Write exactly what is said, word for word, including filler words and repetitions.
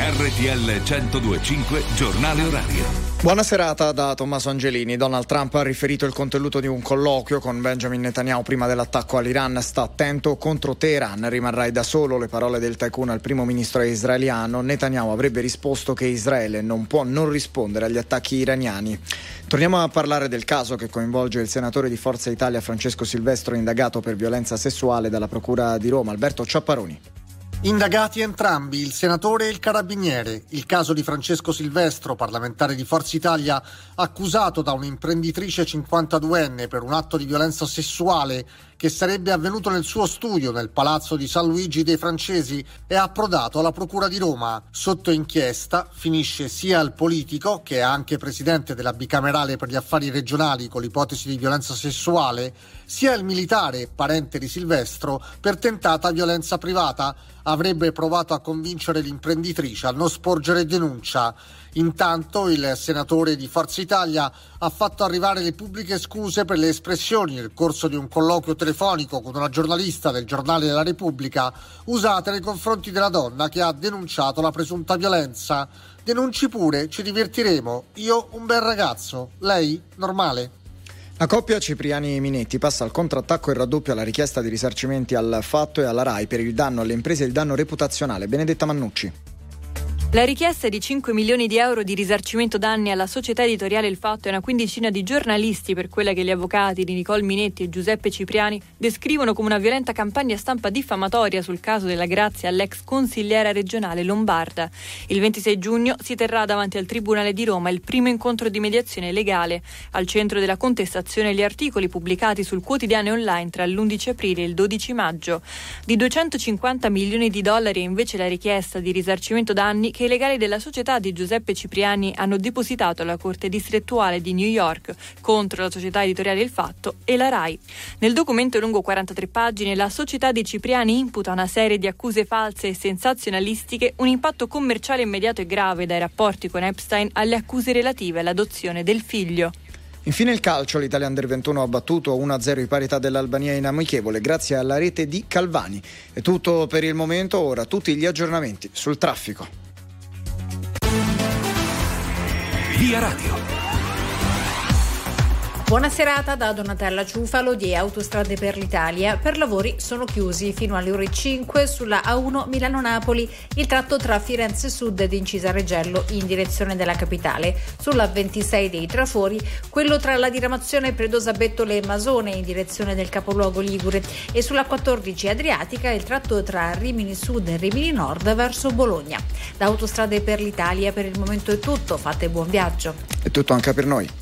R T L centodue e cinque Giornale Orario. Buona serata da Tommaso Angelini. Donald Trump ha riferito il contenuto di un colloquio con Benjamin Netanyahu prima dell'attacco all'Iran. Sta attento contro Teheran, rimarrai da solo, le parole del tycoon al primo ministro israeliano. Netanyahu avrebbe risposto che Israele non può non rispondere agli attacchi iraniani. Torniamo a parlare del caso che coinvolge il senatore di Forza Italia Francesco Silvestro, indagato per violenza sessuale dalla Procura di Roma. Alberto Ciapparoni. Indagati entrambi, il senatore e il carabiniere. Il caso di Francesco Silvestro, parlamentare di Forza Italia, accusato da un'imprenditrice cinquantaduenne per un atto di violenza sessuale che sarebbe avvenuto nel suo studio nel palazzo di San Luigi dei Francesi, è approdato alla Procura di Roma. Sotto inchiesta finisce sia il politico, che è anche presidente della bicamerale per gli affari regionali con l'ipotesi di violenza sessuale, sia il militare, parente di Silvestro, per tentata violenza privata. Avrebbe provato a convincere l'imprenditrice a non sporgere denuncia. Intanto il senatore di Forza Italia ha fatto arrivare le pubbliche scuse per le espressioni nel corso di un colloquio telefonico con una giornalista del giornale della Repubblica usate nei confronti della donna che ha denunciato la presunta violenza. Denunci pure, ci divertiremo. Io un bel ragazzo, lei normale. La coppia Cipriani-Minetti passa al contrattacco e raddoppia la richiesta di risarcimenti al Fatto e alla RAI per il danno alle imprese e il danno reputazionale. Benedetta Mannucci. La richiesta è di cinque milioni di euro di risarcimento danni alla società editoriale Il Fatto e una quindicina di giornalisti per quella che gli avvocati di Nicole Minetti e Giuseppe Cipriani descrivono come una violenta campagna stampa diffamatoria sul caso della Grazia all'ex consigliera regionale lombarda. Il ventisei giugno si terrà davanti al Tribunale di Roma il primo incontro di mediazione legale. Al centro della contestazione gli articoli pubblicati sul quotidiano online tra l'undici aprile e il dodici maggio. Di duecentocinquanta milioni di dollari è invece la richiesta di risarcimento danni che i legali della società di Giuseppe Cipriani hanno depositato alla Corte distrettuale di New York contro la società editoriale Il Fatto e la RAI. Nel documento lungo quarantatré pagine la società di Cipriani imputa una serie di accuse false e sensazionalistiche, un impatto commerciale immediato e grave dai rapporti con Epstein alle accuse relative all'adozione del figlio. Infine il calcio, l'Italia Under ventuno ha battuto uno a zero i parità dell'Albania in amichevole grazie alla rete di Calvani. È tutto per il momento, ora tutti gli aggiornamenti sul traffico. Via Radio. Buona serata da Donatella Ciufalo di Autostrade per l'Italia. Per lavori sono chiusi fino alle ore cinque sulla A uno Milano-Napoli il tratto tra Firenze Sud ed Incisa Regello in direzione della capitale. Sulla ventisei dei Trafori quello tra la diramazione Predosa Bettole e Masone in direzione del capoluogo Ligure e sulla quattordici Adriatica il tratto tra Rimini Sud e Rimini Nord verso Bologna. Da Autostrade per l'Italia per il momento è tutto, fate buon viaggio. È tutto anche per noi.